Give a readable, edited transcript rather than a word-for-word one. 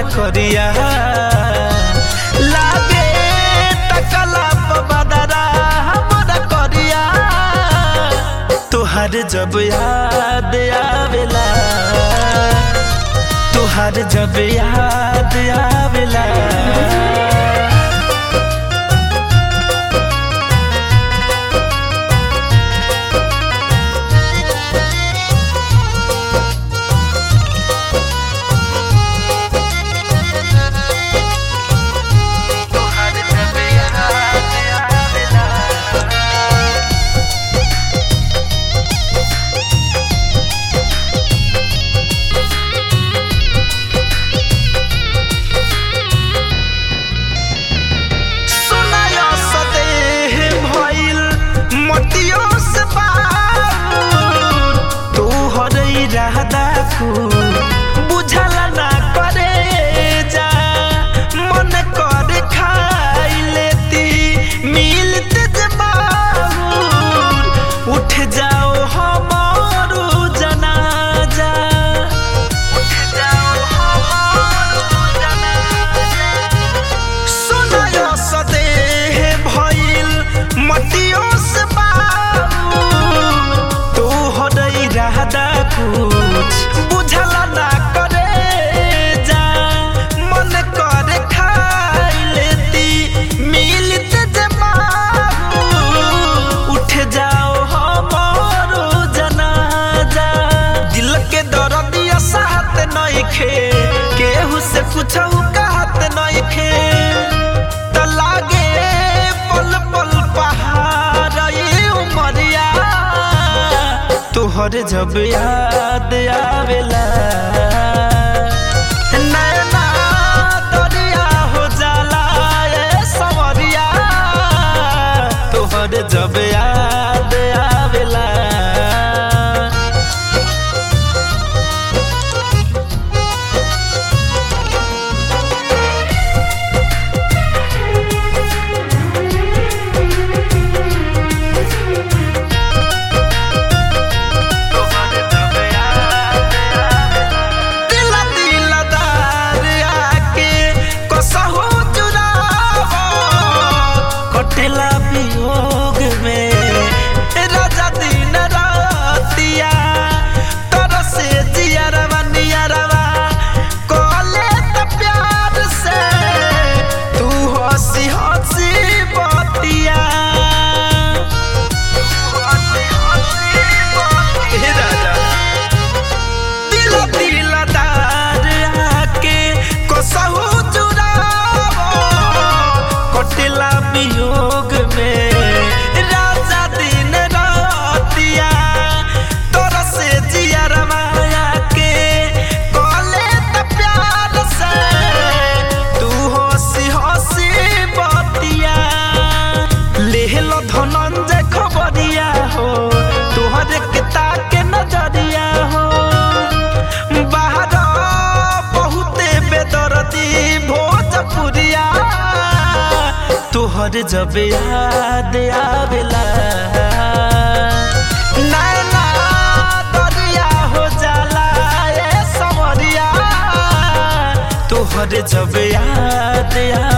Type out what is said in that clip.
करिया लागे तकला बदरा हमरा करिया तुहार जब याद आवेला तुहार जब याद आवेला बुझला ना करे जा मन कर खाई लेती मिलते जबाऊर उठ जाओ हमारो जनाजा उठ जाओ हमारो जनाजा सुनायो सदेह भइल मटियों से बाऊर तू हदई रहदा बुझला ना करे जा मन कर खाई लेती मिलते जबाऊ उठ जाओ हमारो जनाजा दिल के दर्दिया साथ नइखे केहू से पूछऊ कहत नइखे त लागे पल पल पहाड़ ये उमरिया तोहर जब याद आवेला नैना दरिया हो जाला ए सवरिया तोहर जब याद आवेला वियोग में राजा दिन रातिया तोर से जियरवा नियरवा कोले त प्यार से तू हंसी हंसी बतिया राजा दिल दिलदार आके कसहु चुरावो कटेला वियोग धनंजय खबरिया हो तोहरे के ताके नजरिया हो बाहर बहुते बेदर्दी भोजपुरिया तोहर जब याद आवेला नैना दरिया हो जाला ए सवरिया तोहर जब याद